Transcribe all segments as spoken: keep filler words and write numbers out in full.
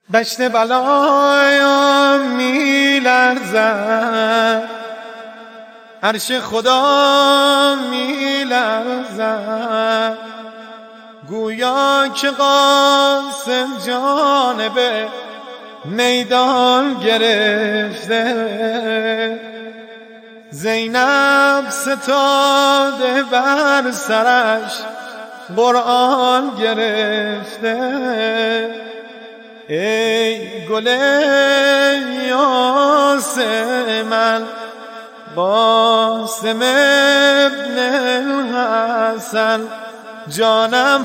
دشت بلایم می لرزد، عرش خدا می لرزد، گویا که قاسم جانب میدان گرفته. زینب ستاده بر سرش قرآن گرفته. ای گل یاسمن قاسم ابن الحسن، جانم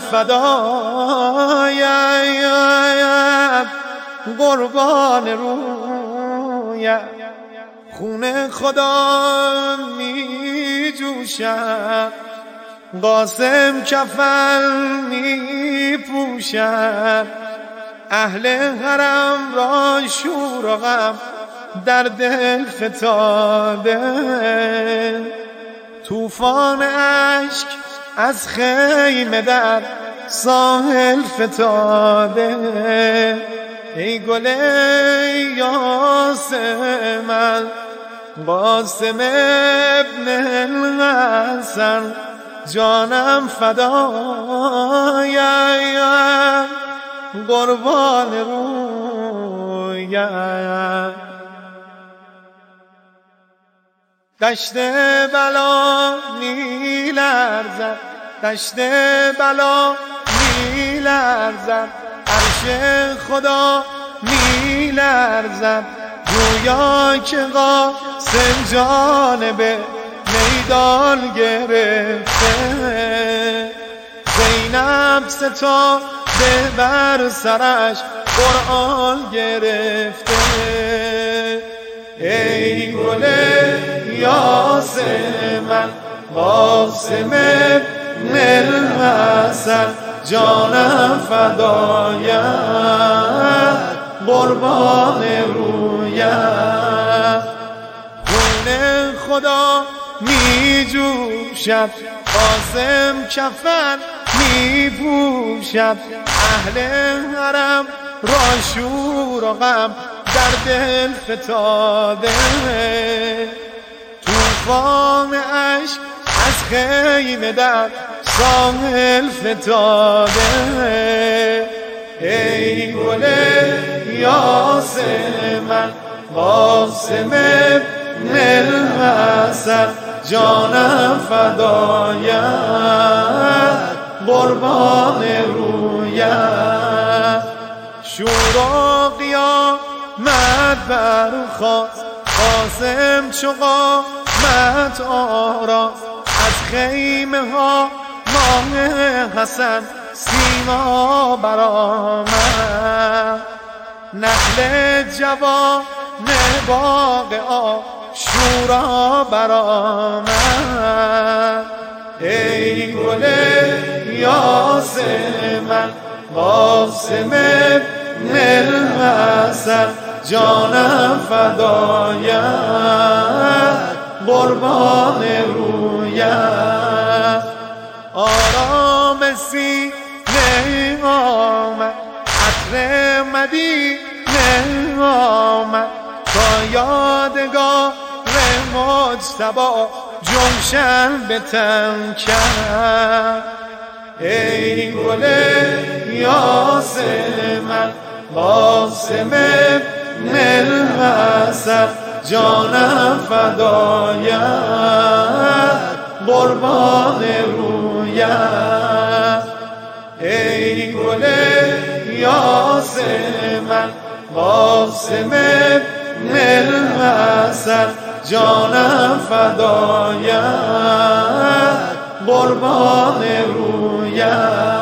فدایت قربان رویت. خون خدا می جوشد، قاسم کفن می پوشد. اهل حرم را شور و غم در دل فتاده. طوفان اشک از خیمه در ساحل فتاده. ای گل یاسمن قاسم ابن الحسن، جانم فدایت قربان رویت. دشت بلا می لرزد، دشت بلا می لرزد، عرش خدا می لرزد، گویا که قاسم جانب میدان گرفته. زینب ستاده بر سرش قرآن گرفته. ای گل یاسمن قاسم ابن الحسن، جانم فدایت قربان رویت. خون خدا می جوشد، قاسم کفن می پوشد. اهل حرم را شور و غم در دل فتاده. طوفان اشک از خیمه در ساحل فتاده. ای گل یاسمن قاسم ابن الحسن، جانم فدایت قربان رویت. شور و قیامت برخاست، قاسم چو قامت آراست. از خیمه ها ماه حسن سیما برآمد. نخل جوان باغ عاشورا برآمد. ای گل یاسمن قاسم ابن الحسن، جانم فدایت قربان رویت. آرام سینه آمد، عطر مدینه آمد، تا یادگار مجتبی جوشن به تن کرد. ای گل یاسمن قاسم ابن الحسن، جانم فدایت قربان رویت. ای گل یاسمن قاسم ابن الحسن، جانم فدایت قربان رویت.